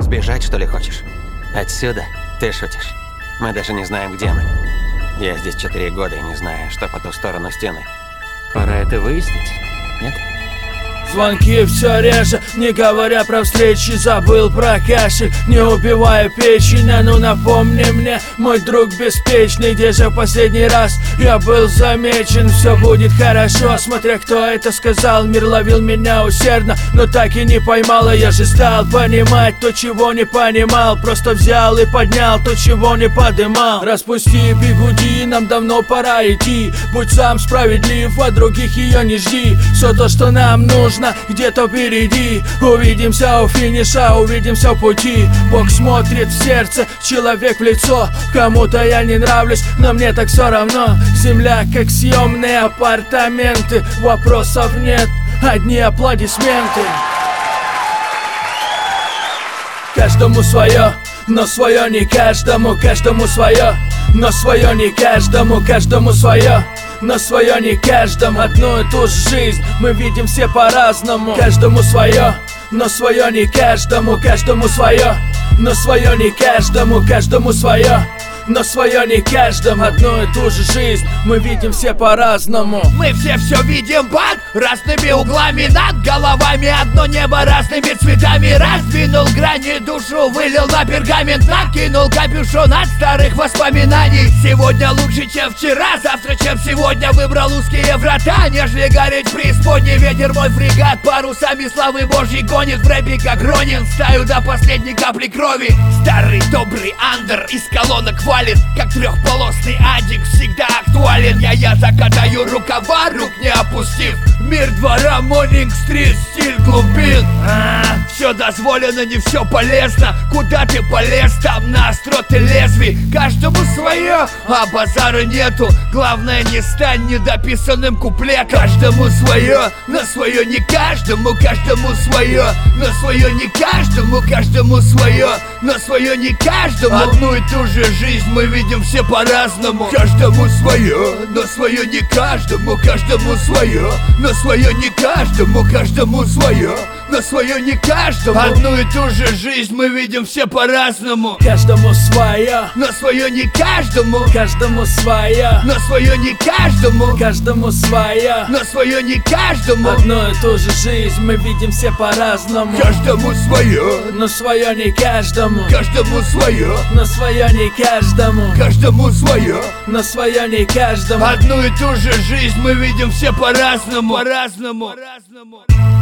Сбежать, что ли, хочешь? Отсюда? Ты шутишь? Мы даже не знаем, где мы. Я здесь 4 года и не знаю, что по ту сторону стены. Пора это выяснить, нет? Звонки все реже, не говоря про встречи. Забыл про кашель, не убивая печень. А ну напомни мне, мой друг беспечный, где же в последний раз я был замечен? Все будет хорошо, смотря кто это сказал. Мир ловил меня усердно, но так и не поймал. А я же стал понимать то, чего не понимал. Просто взял и поднял то, чего не подымал. Распусти бигуди, нам давно пора идти. Будь сам справедлив, от других ее не жди. Все то, что нам нужно, где-то впереди. Увидимся у финиша, увидимся в пути. Бог смотрит в сердце, человек в лицо. Кому-то я не нравлюсь, но мне так все равно. Земля как съемные апартаменты. Вопросов нет, одни аплодисменты. Каждому свое, но свое не каждому. Каждому свое, но свое не каждому. Каждому свое, но свое не каждому. Одну и ту же жизнь мы видим все по-разному. Каждому свое, но свое не каждому. Каждому свое, но свое не каждому. Каждому свое, но свое не каждому. Одну и ту же жизнь мы видим все по-разному. Мы все видим под разными углами. Над головами одно небо разными цветами. Раздвинул грани, душу вылил на пергамент. Накинул капюшон от старых воспоминаний. Сегодня лучше, чем вчера, завтра, чем сегодня. Выбрал узкие врата, нежели гореть в преисподней. Ветер мой фрегат парусами славы Божьей гонит. В рэпе как Ронин, стаю до последней капли крови. Старый добрый андер из колонок валит, как трехполосный адик, всегда актуален. Я закатаю рукава, рук не опустив. Мир двора, Монинг-стрит, стиль глубин. Все дозволено, не все полезно. Куда ты полез, там на остроты лезвий. Каждому свое, а базара нету. Главное, не стань недописанным куплетом. Каждому свое, но свое не каждому. Каждому свое, но свое не каждому. Каждому свое, но свое не каждому. Одну и ту же жизнь мы видим все по-разному. Каждому свое, но свое не каждому. Каждому свое, но свое не каждому. Каждому свое, но свое не каждому. Одну и ту же жизнь мы видим все по-разному. Каждому свое, но свое не каждому. каждому свое, Но свое не каждому. каждому свое, Но свое не каждому. одну и ту же жизнь мы видим все по-разному. Каждому свое, Но свое не каждому. каждому свое. Но свое не каждому. Каждому свое. Но свое не каждому. Одну и ту же жизнь мы видим все по-разному. По-разному.